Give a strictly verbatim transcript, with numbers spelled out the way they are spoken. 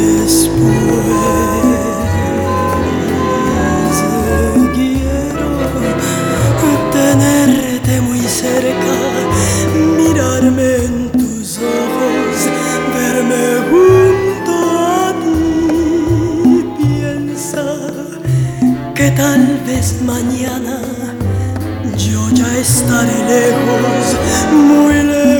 Después quiero tenerte muy cerca, mirarme en tus ojos, verme junto a ti. Piensa que tal vez mañana yo ya estaré lejos, muy lejos